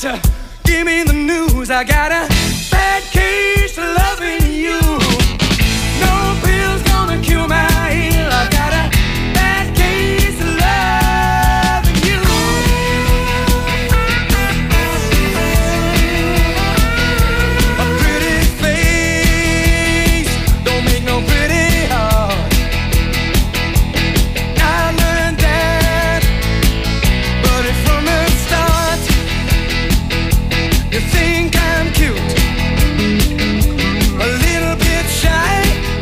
doctor, give me the news. I got a bad case of loving you. No pill's gonna cure my ill. I got a bad case of loving you. A pretty face don't make no pretty heart. I learned that, but it's from the start. You think I'm cute, a little bit shy.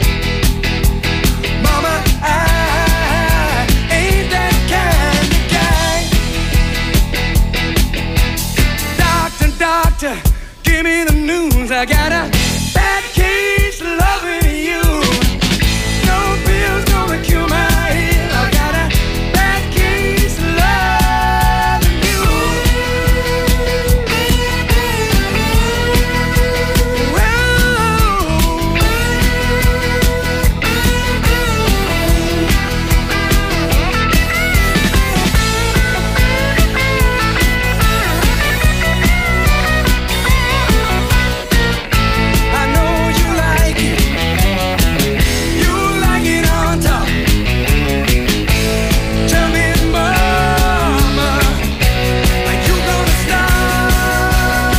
Mama, I ain't that kind of guy. Doctor, doctor, give me the news. I got a bad case of loving you. No pill's gonna cure my ill. I got a bad case of loving you. I know you like it. You like it on top. Tell me, mama, are you gonna stop?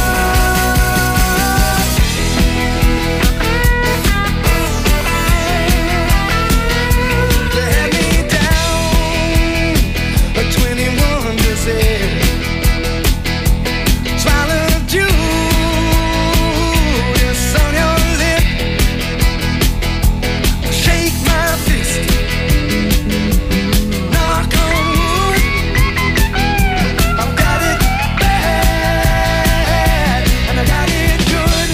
You had me down, a 21 percent. Swallowed Judas on your lip. Shake my fist, knock on wood. I've got it bad, and I got it good.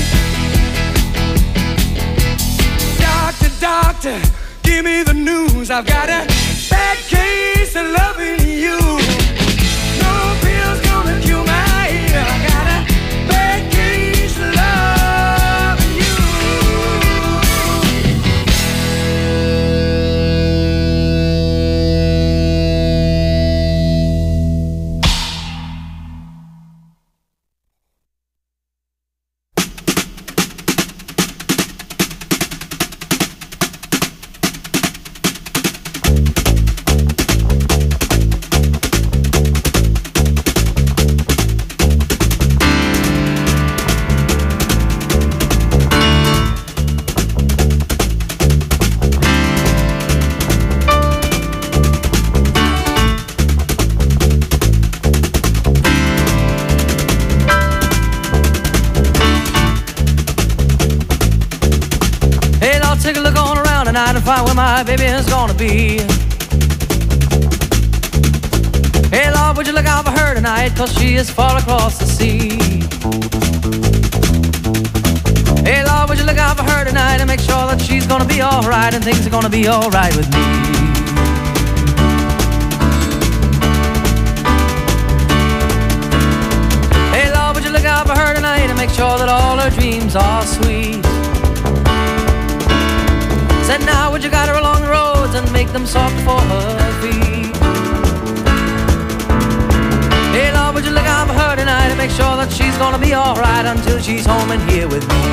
Doctor, doctor, give me the news. I've got a bad case of loving you. No pill's gonna cure my ill. I got a bad case of loving you. Hey, I'll take a look on around tonight and find where my baby is gonna be. Hey, Lord, would you look out for her tonight, 'cause she is far across the sea. Hey, Lord, would you look out for her tonight and make sure that she's gonna be alright and things are gonna be alright with me. Hey, Lord, would you look out for her tonight and make sure that all her dreams are sweet. Said now, would you guide her along the roads and make them soft for her feet. Hey, Lord, would you look out for her tonight and make sure that she's gonna be alright until she's home and here with me.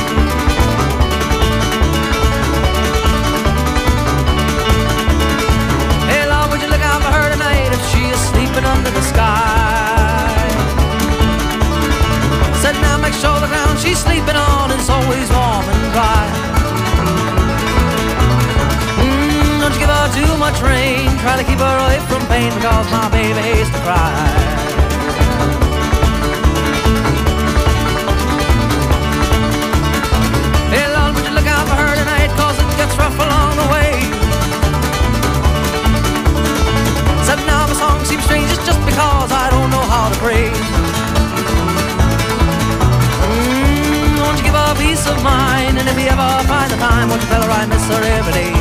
Hey, Lord, would you look out for her tonight if she is sleeping under the sky. Said now, make sure the ground she's sleeping on is always warm and dry. Don't you give her too much rain. Try to keep her away from pain, because my baby hates to cry. Hey, Lord, would you look out for her tonight, 'cause it gets rough along the way. Said now the song seems strange, it's just because I don't know how to pray. Won't you give her peace of mind, and if you ever find the time, won't you tell her I miss her every day.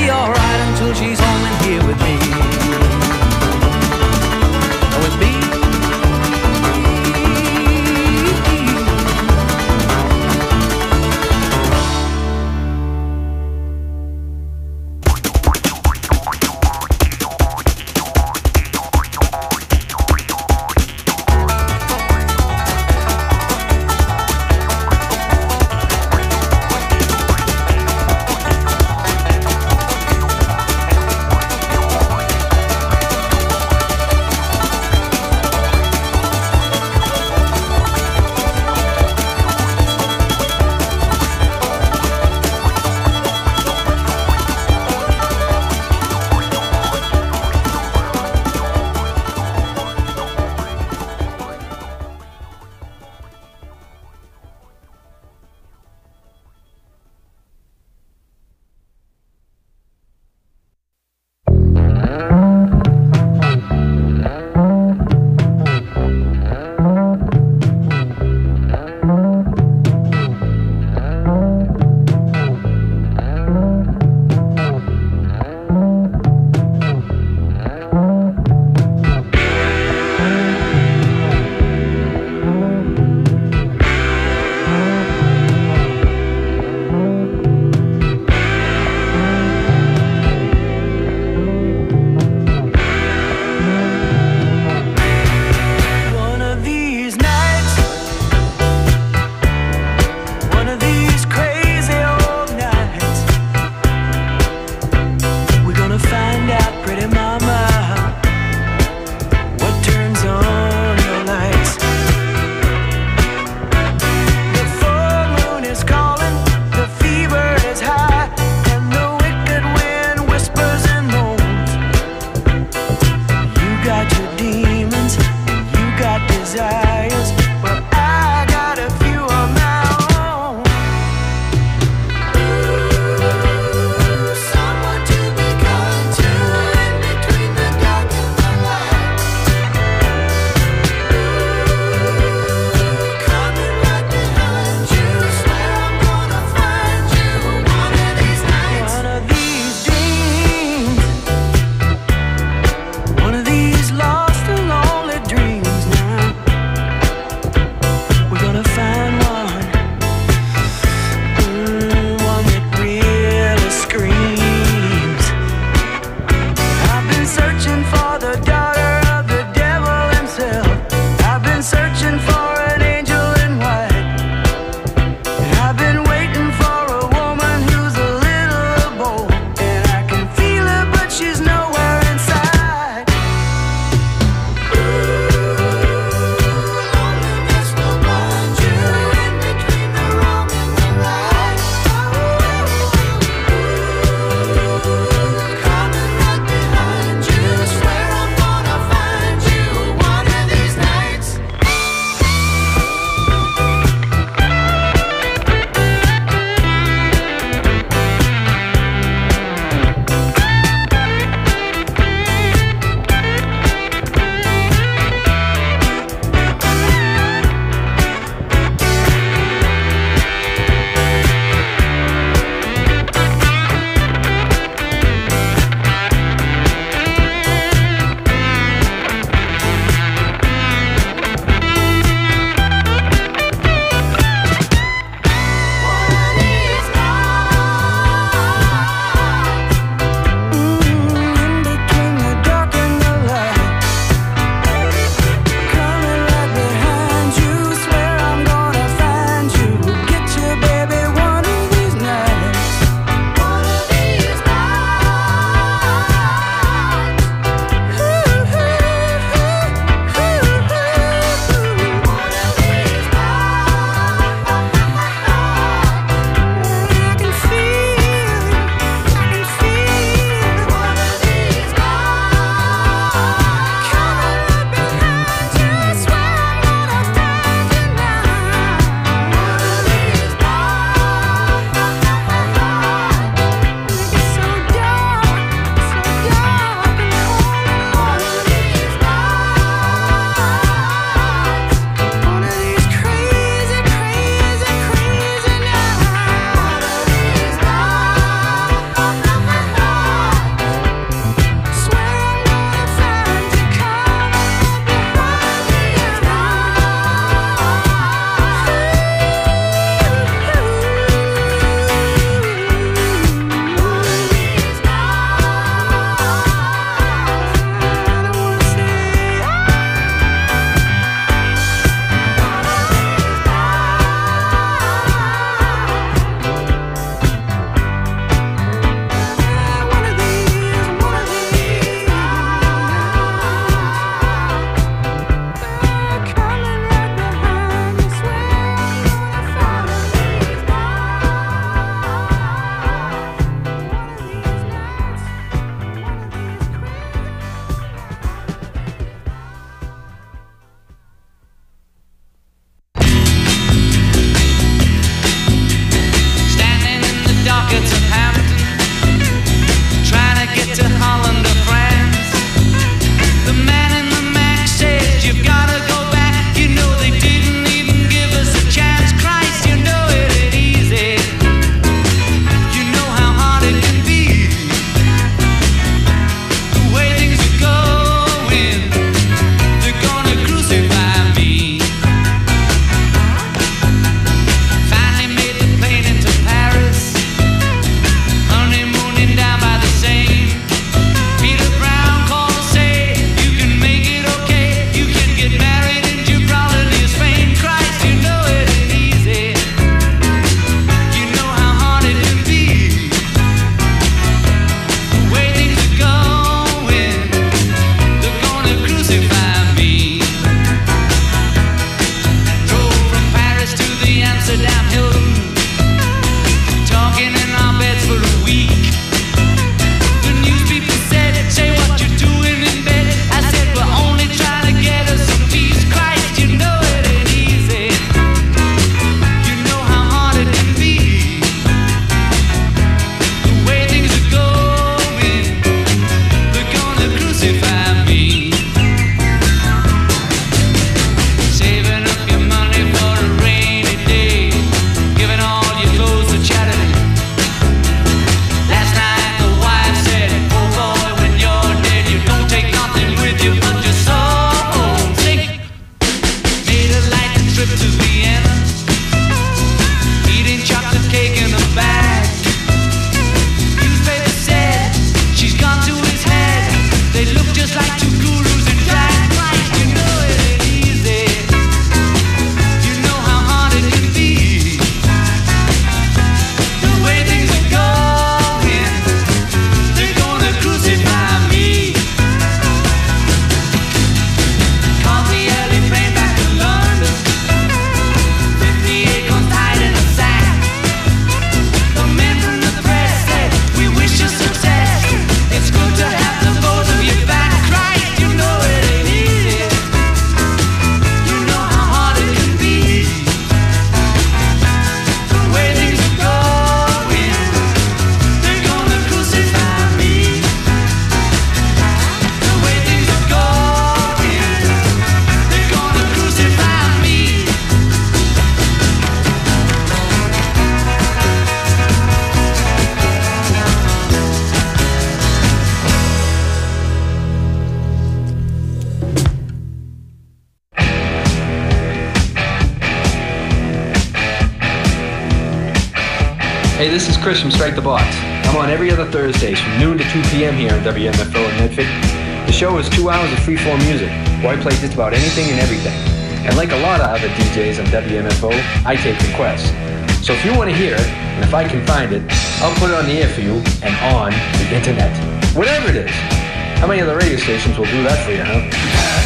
be alright until she's home and here with me. With me. this is Chris from Strike the Box. I'm on every other Thursdays from noon to 2 p.m. here on WMFO in Medford. The show is 2 hours of free-form music, where I play just about anything and everything. And like a lot of other DJs on WMFO, I take requests. So if you want to hear it, and if I can find it, I'll put it on the air for you and on the internet. Whatever it is. How many other radio stations will do that for you, huh?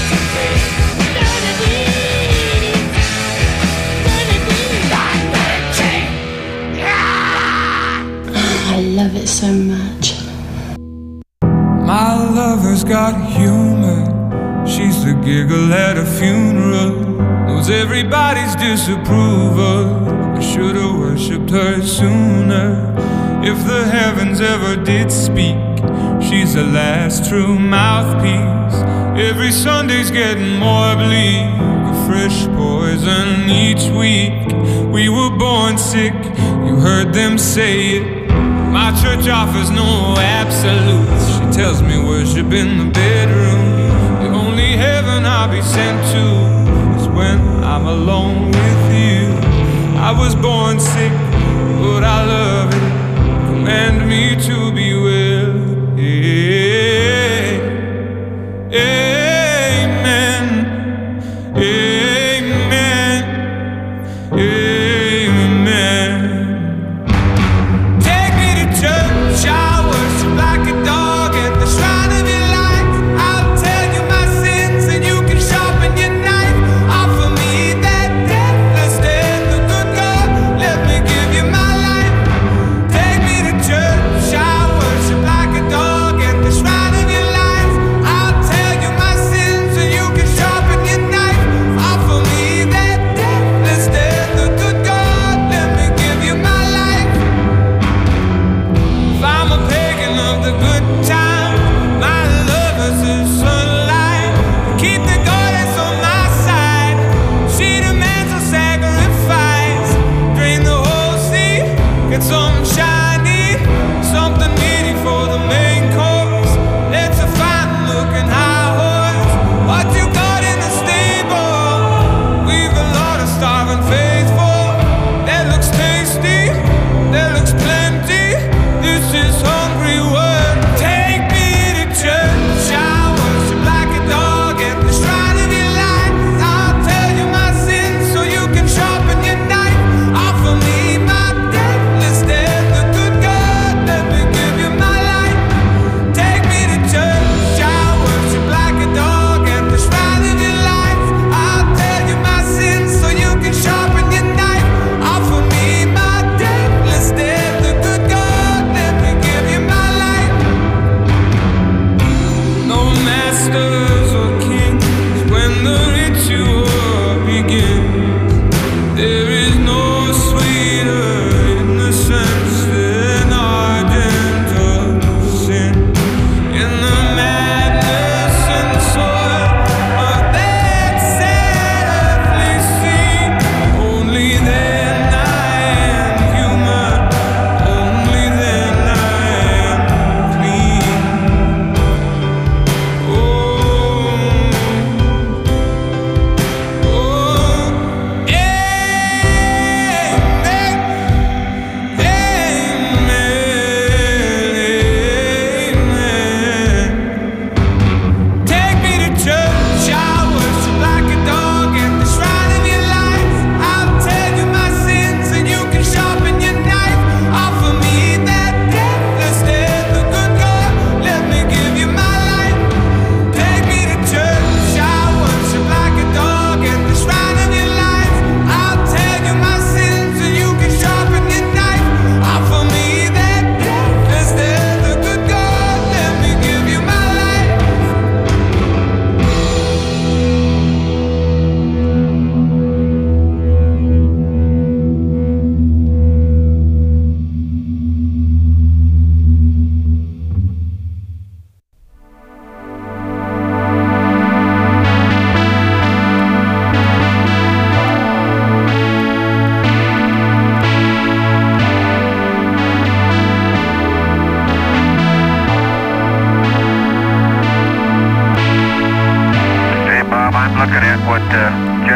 I love it so much. My lover's got humor. She's the giggle at a funeral. Knows everybody's disapproval. I should've worshipped her sooner. If the heavens ever did speak, she's the last true mouthpiece. Every Sunday's getting more bleak, a fresh poison each week. We were born sick, you heard them say it. My church offers no absolutes. She tells me worship in the bedroom. The only heaven I'll be sent to is when I'm alone with you. I was born sick, but I love it. Command me to be well. Amen. Amen. Amen. Take me to church, I worship like a dog at the shrine of your light. I'll tell you my sins and you can sharpen your knife. Offer me that deathless death, the good God, let me give you my life. Take me to church, I worship like a dog at the shrine of your life. I'll tell you my sins and you can sharpen your knife. Offer me that deathless death, the good God, let me give you my life. If I'm a pagan of the good time, my lover's the sunlight. Keep the goddess on my side. She demands a sacrifice. Drain the whole sea, get some shiny, something meaty for the main course. Let's a fine looking high horse. What you got in the stable? We've a lot of starving faithful. That looks tasty, that looks plenty. This is hungry word. Take me to church, I worship like a dog at the shrine of your light. I'll tell you my sins so you can sharpen your knife. Offer me my deathless death, the good God, let me give you my life. Take me to church, I worship like a dog at the shrine of your light. I'll tell you my sins so you can sharpen your knife. Offer me my deathless death, the good God, let me give you my life. No masters or kings when the ritual begins. There is no sweeter innocence than ardent of sin. In the madness and soil of that sad earthly scene, only then I am human, only then I am clean. Oh,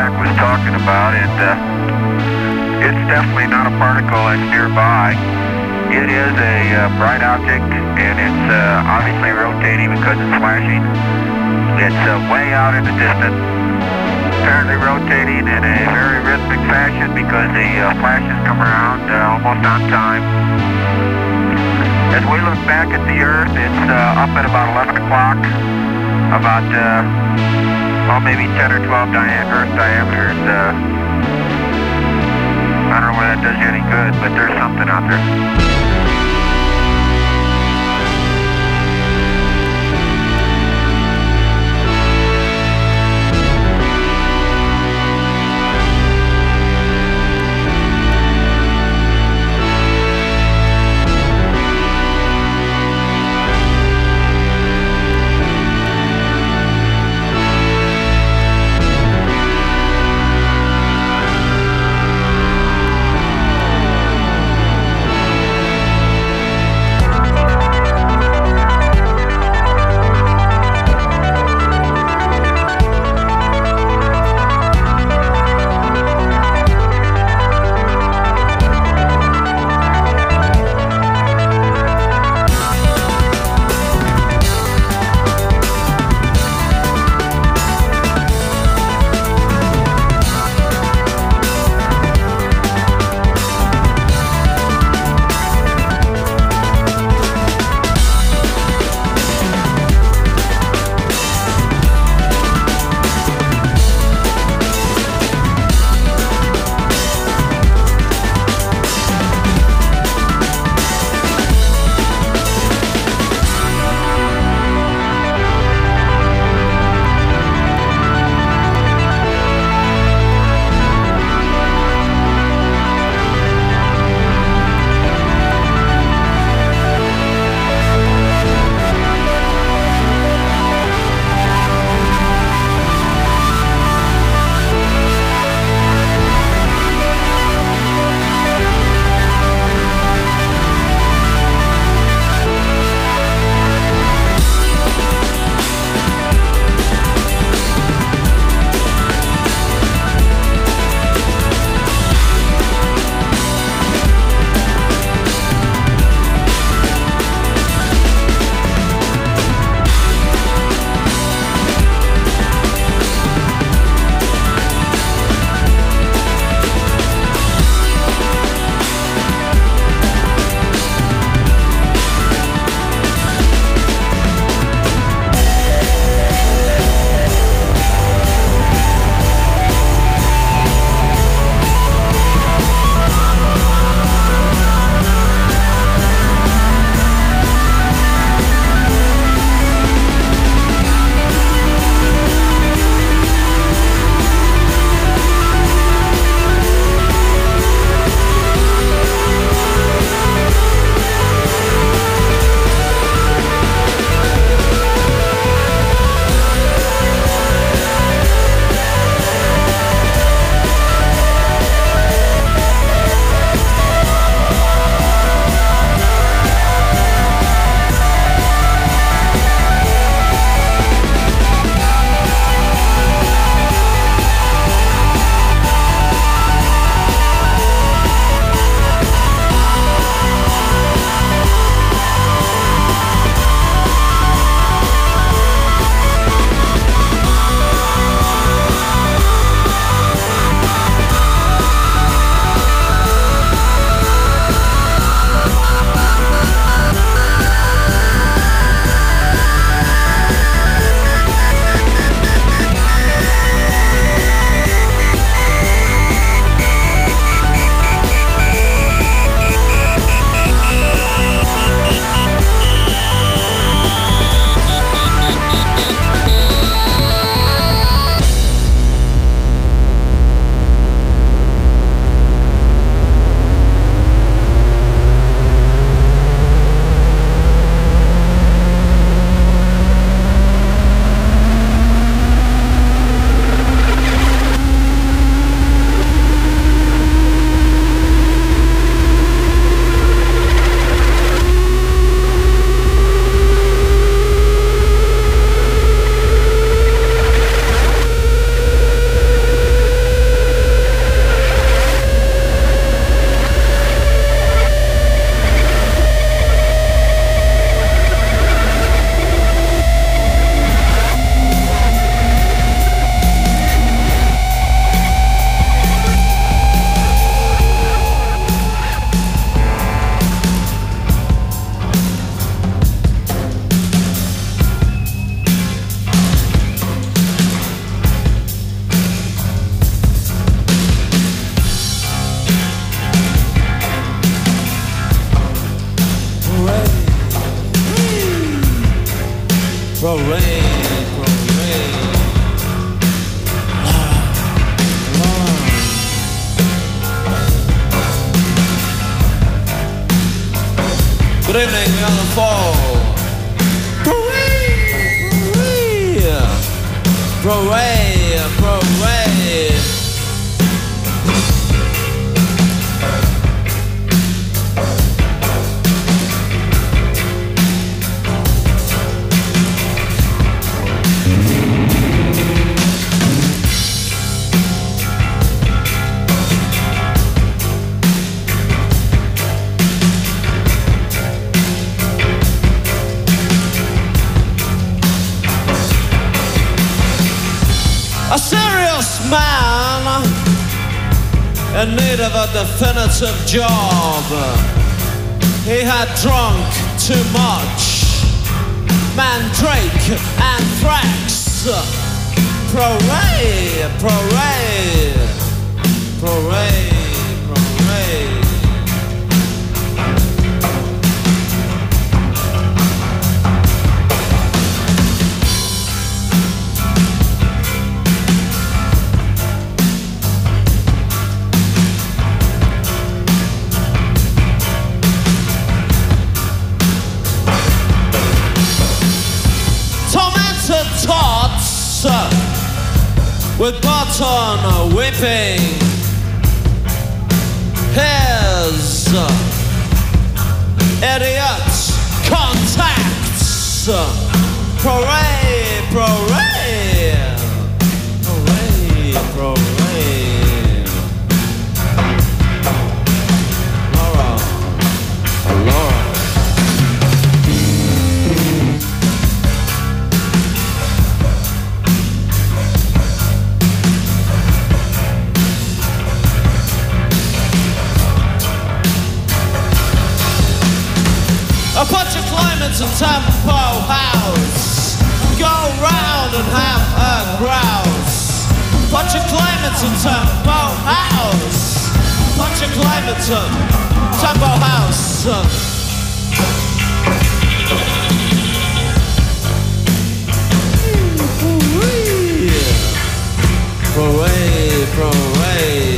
It's definitely not a particle that's nearby. It is a bright object, and it's obviously rotating because it's flashing. It's way out in the distance, apparently rotating in a very rhythmic fashion because the flashes come around almost on time. As we look back at the Earth, it's up at about 11 o'clock, about maybe 10 or 12 Earth diameters. I don't know whether that does you any good, but there's something out there. Good evening, young and fall. Parade. A serious man in need of a definitive job. He had drunk too much. Mandrake, anthrax. Parade. Tots with button whipping. Here's idiots contacts. Parade. Laura. A bunch of climates in Tempo House. Go round and have a grouse. Bunch of climates in Tempo House. Bunch of climates in Tempo House. Parade.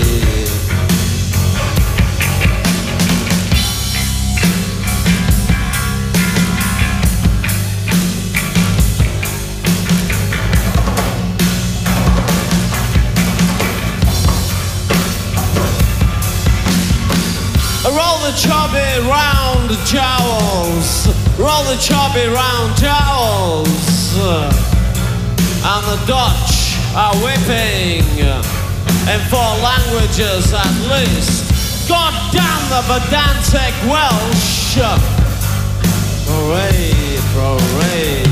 Roll the chubby round jowls. Roll the chubby round jowls. And the Dutch are whipping in 4 languages at least. God damn the pedantic Welsh. Parade.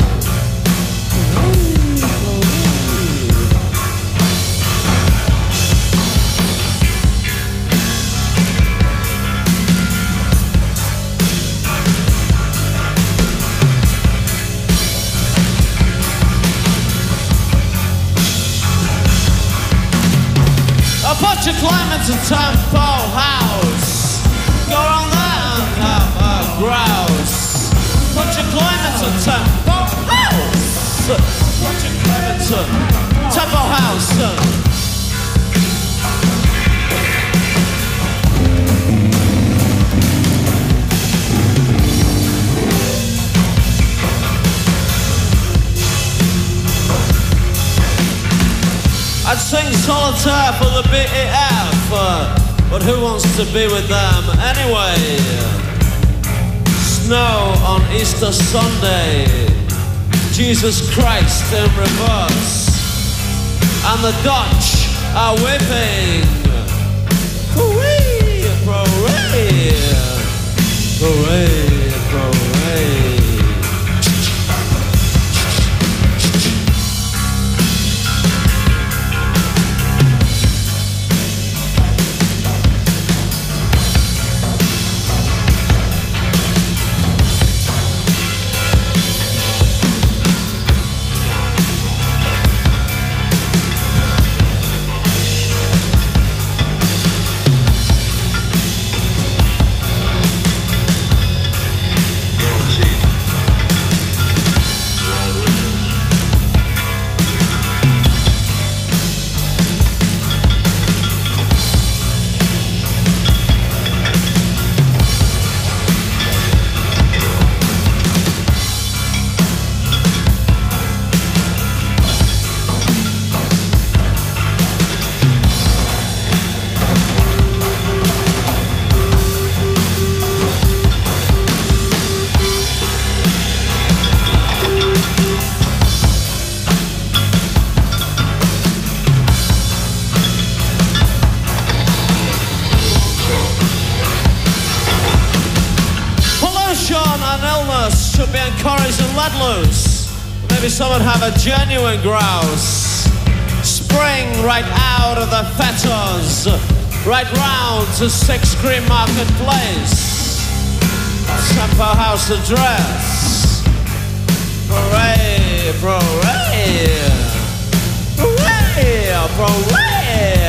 A bunch of climates in Tempo House. Go on there and have a grouse. Bunch of climates in Tempo House. Bunch of climates in Tempo House. I'd sing solitaire for the BEF, but who wants to be with them anyway? Snow on Easter Sunday, Jesus Christ in reverse, and the Dutch are whipping. Parade. an illness should be encouraged and let loose. Maybe someone have a genuine grouse. Spring right out of the fetters, right round to 6 Green Market Place. Tempo House address. Hooray, hooray, hooray, hooray.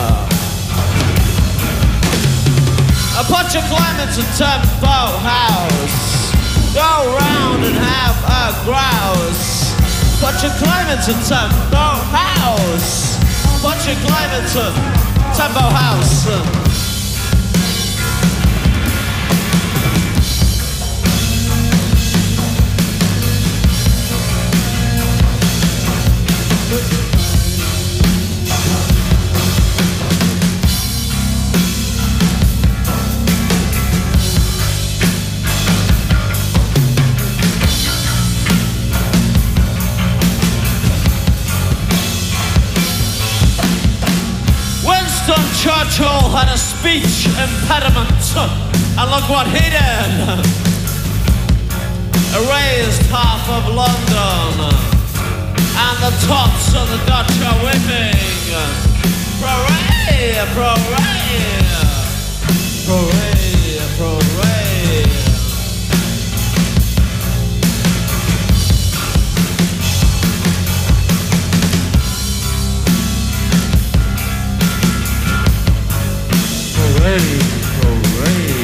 A bunch of climates in Tempo House. Go round and have a grouse. Bunch of climates in Tempo House. Bunch of climates in Tempo House. Churchill had a speech impediment, and look what he did. Erased half of London, and the tots of the Dutch are whipping. Hooray, hooray, hooray, hooray. Hooray, hooray.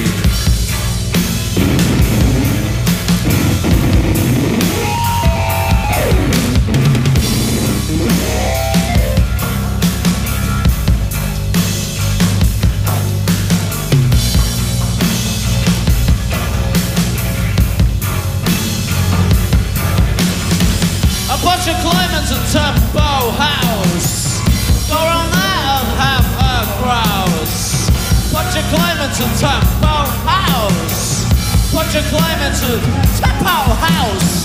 A bunch of climates in Tempo House. Go around there and have a grouse. Bunch of climates in Tempo House. Bunch of climates in Tempo House.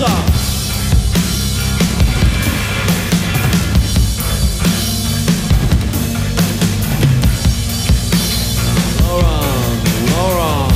Lauren, Lauren.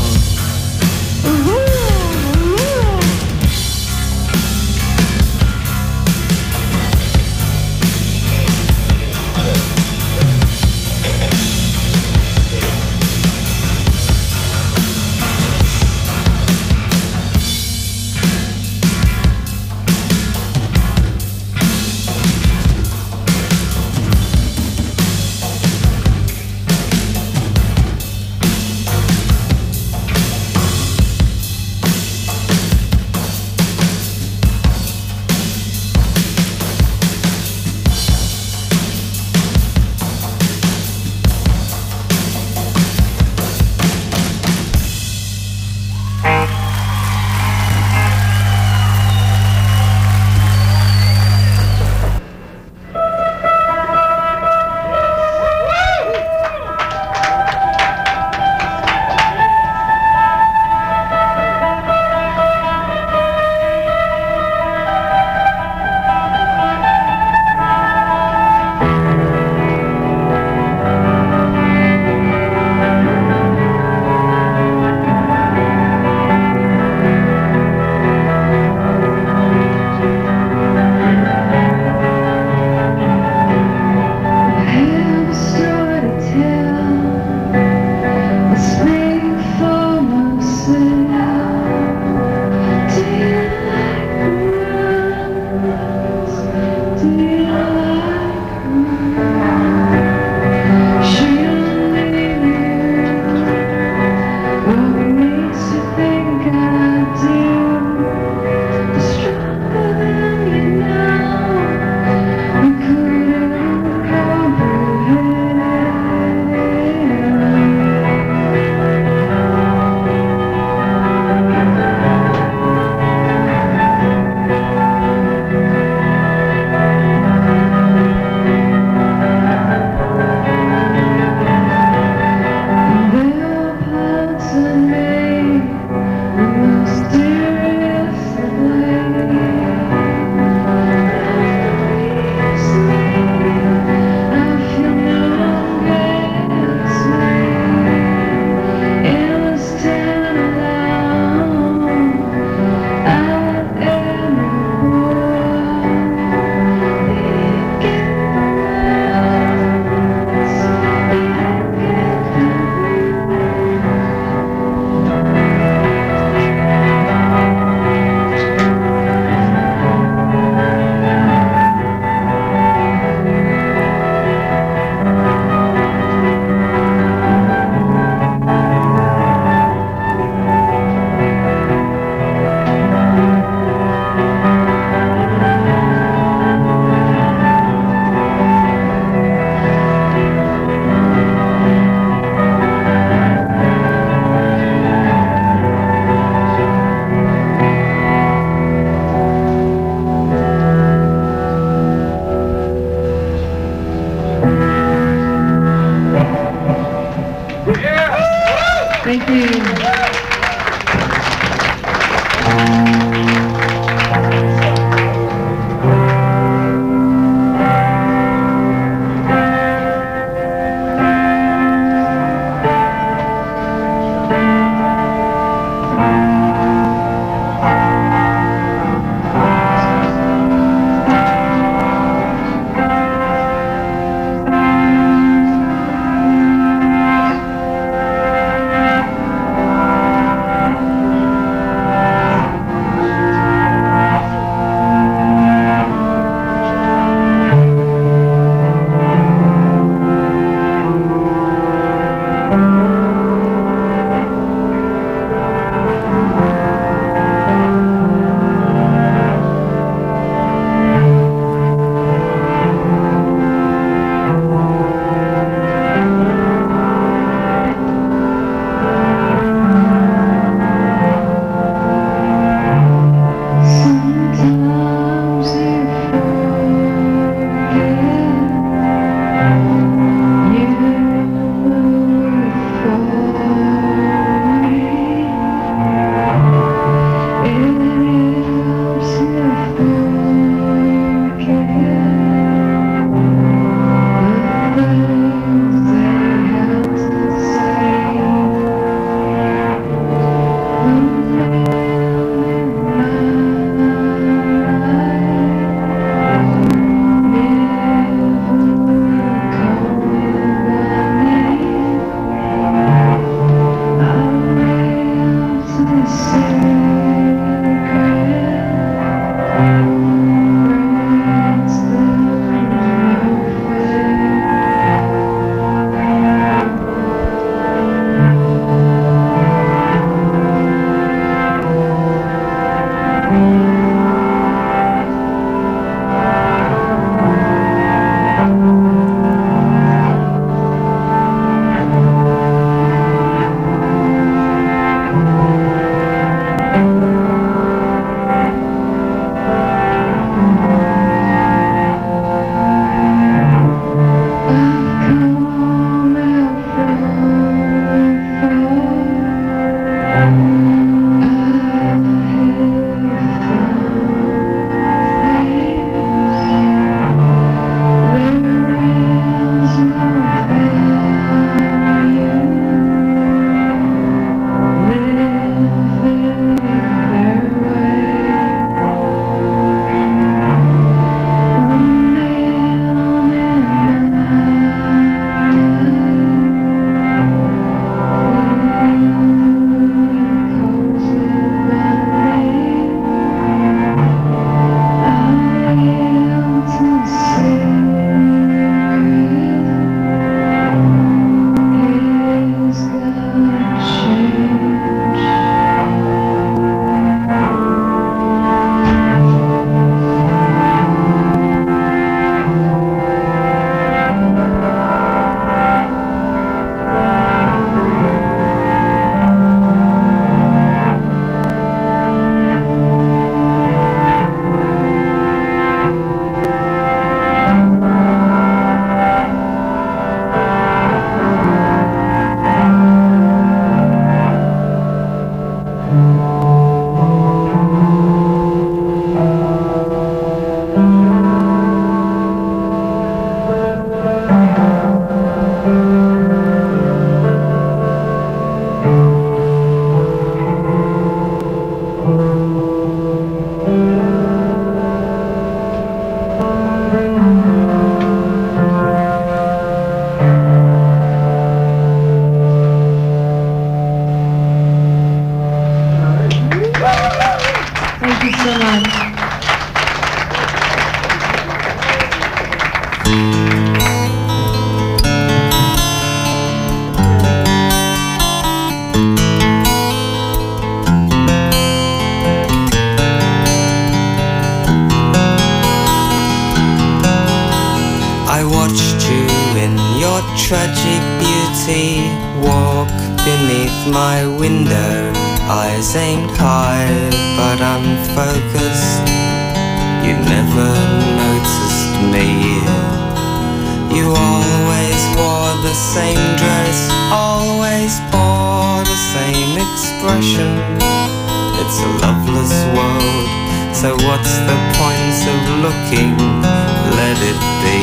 see walk beneath my window, eyes aimed high but unfocused. You never noticed me. You always wore the same dress, always bore the same expression. It's a loveless world, so what's the point of looking? Let it be.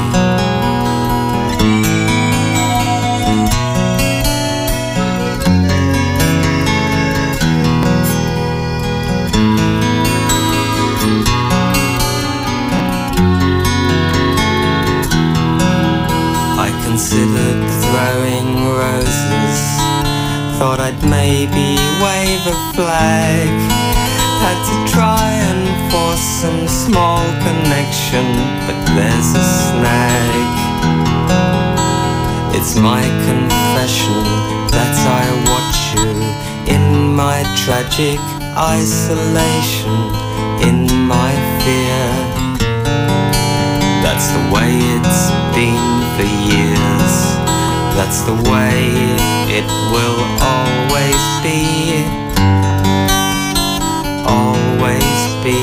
Considered throwing roses, thought I'd maybe wave a flag. Had to try and force some small connection, but there's a snag. It's my confession that I watch you in my tragic isolation, in my fear. That's the way it's been for years. That's the way it will always be. Always be.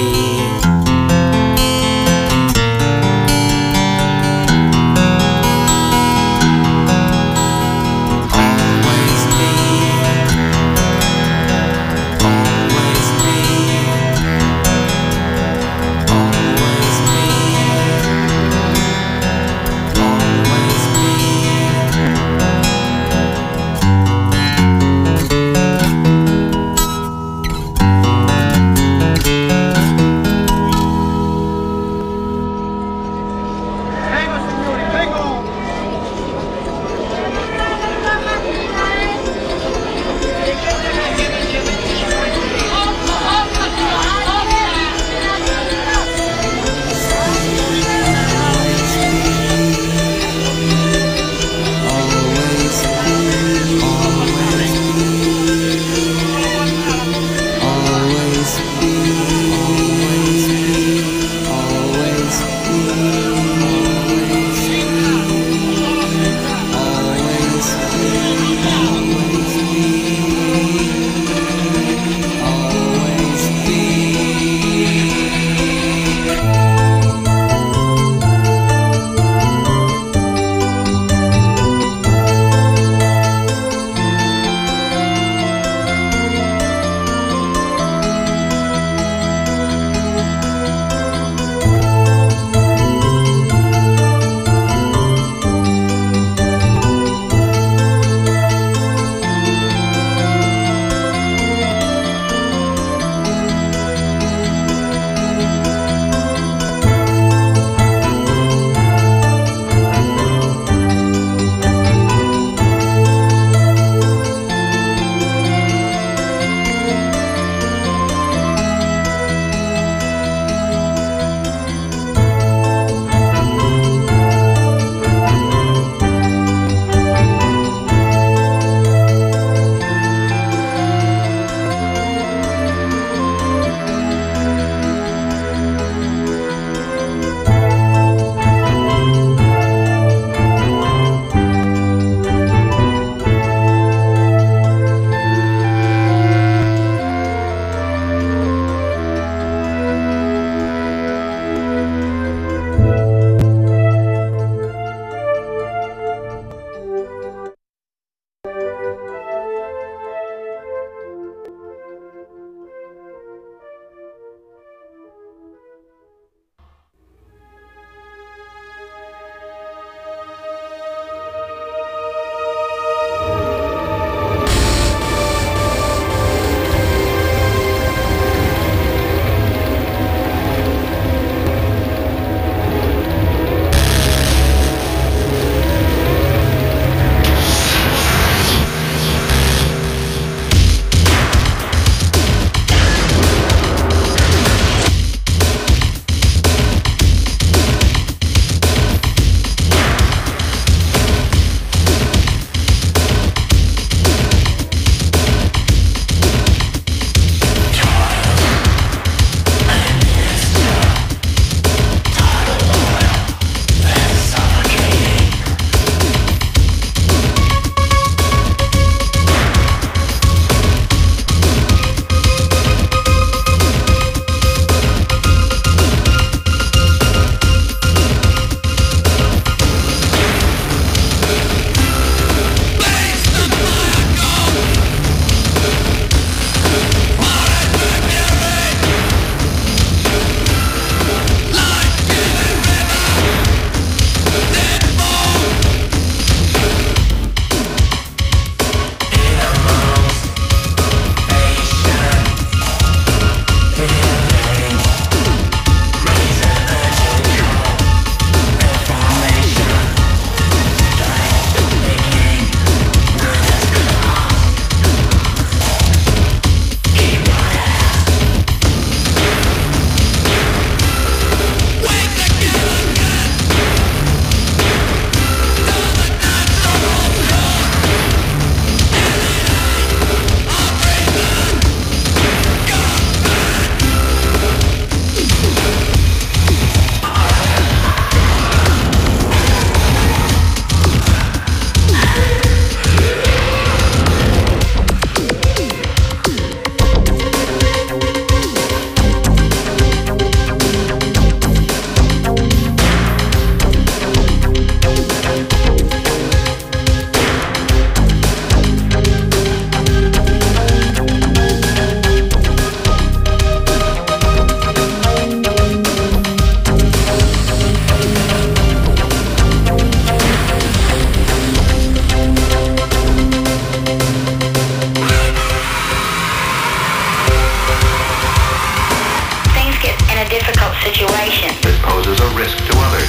a difficult situation. This poses a risk to others.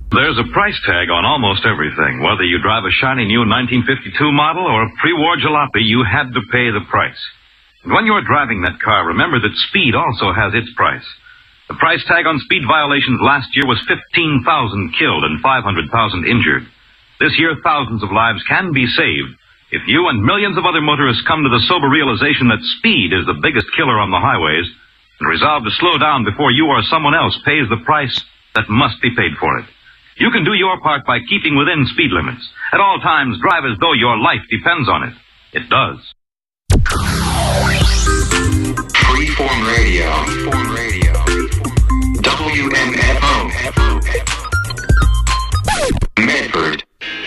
There's a price tag on almost everything. Whether you drive a shiny new 1952 model or a pre-war jalopy, you had to pay the price. And when you're driving that car, remember that speed also has its price. The price tag on speed violations last year was 15,000 killed and 500,000 injured. This year, thousands of lives can be saved if you and millions of other motorists come to the sober realization that speed is the biggest killer on the highways and resolve to slow down before you or someone else pays the price that must be paid for it. You can do your part by keeping within speed limits. At all times, drive as though your life depends on it. It does. Freeform Radio. WMFO. Medford.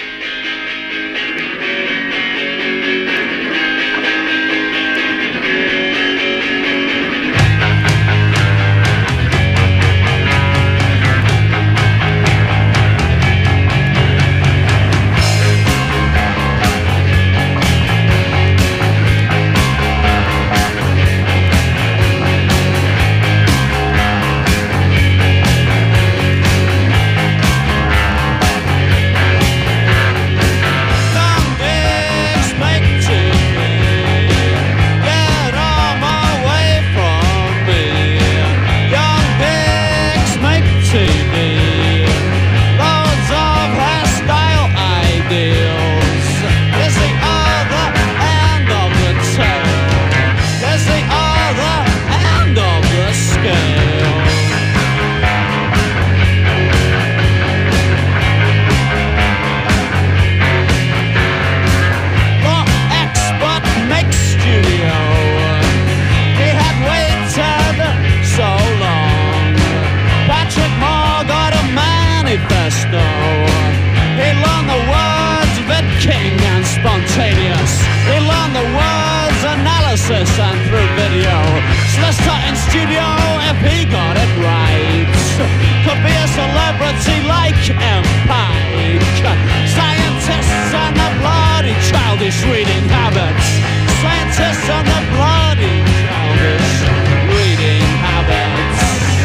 And through video, Slister in studio if he got it right. Could be a celebrity like M. Pike. Scientists and the bloody childish reading habits. Scientists and the bloody childish reading habits.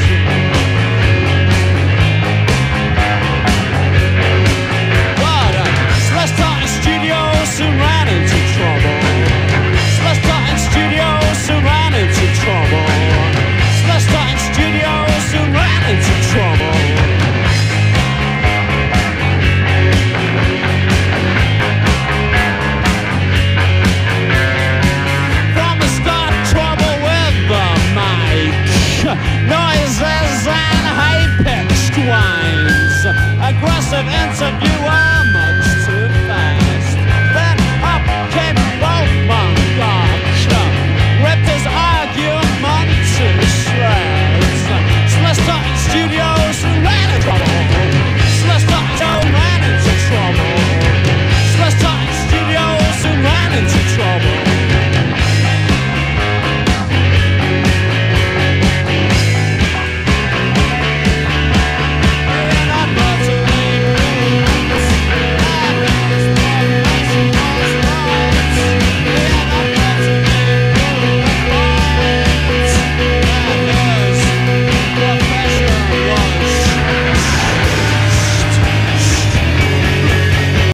But Slister in studio soon ran into trouble. Soon ran into trouble. Slister in studio soon ran into trouble. From the start, trouble with the mic. Noises and high-pitched whines. Aggressive interview